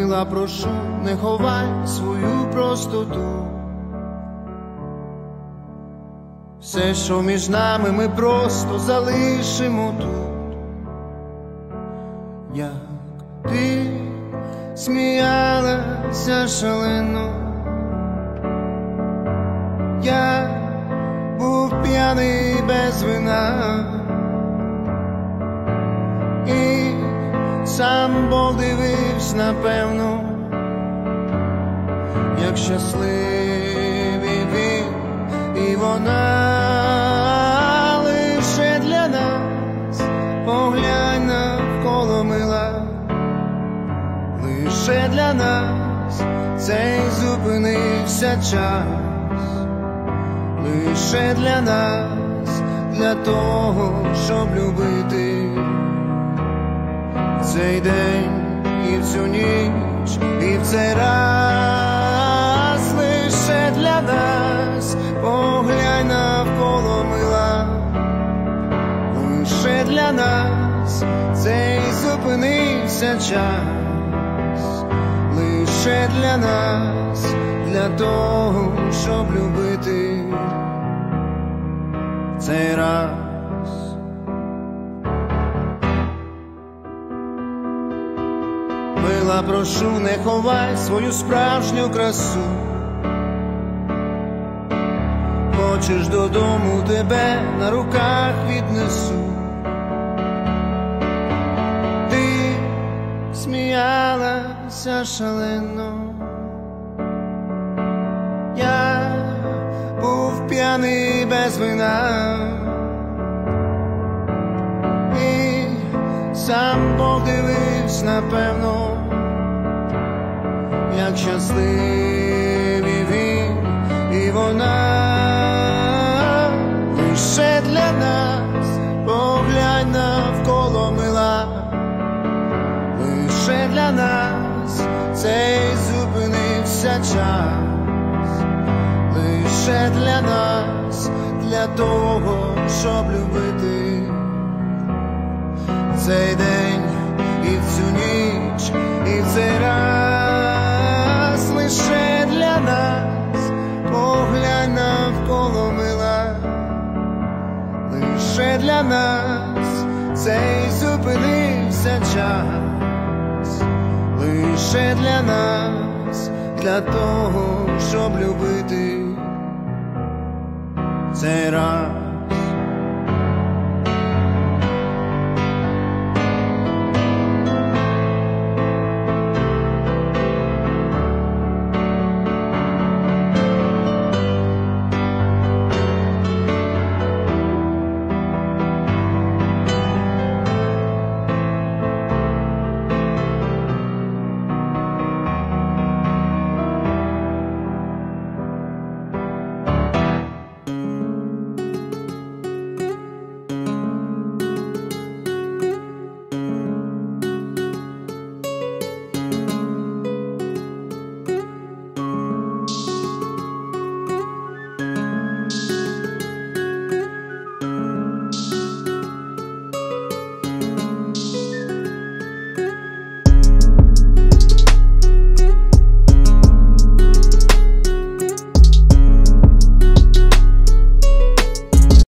Мила, прошу, не ховай свою простоту. Все, що між нами, ми просто залишимо тут. Як ти сміялася шалено, я був п'яний без вина, і сам Бог дивився, напевно, як щасливі він і вона. Лише для нас поглянь навколо, мила, лише для нас цей зупинився час, лише для нас, для того, щоб любити цей день і в цю ніч, і в цей раз. Лише для нас поглянь навколо, мила, лише для нас цей зупинився час, лише для нас, для того, щоб любити цей раз. Мила, прошу, не ховай свою справжню красу. Хочеш додому, тебе на руках віднесу. Ти сміялася шалено, я був п'яний без вина, і сам Бог дивився, напевно, як щасливі він і вона. Лише для нас поглянь навколо, мила, лише для нас цей зупинився час, лише для нас, для того, щоб любити цей день і в цю ніч, і в цей раз. Лише для нас поглянь навколо, мила, лише для нас цей зупинився час, лише для нас, для того, щоб любити цей раз.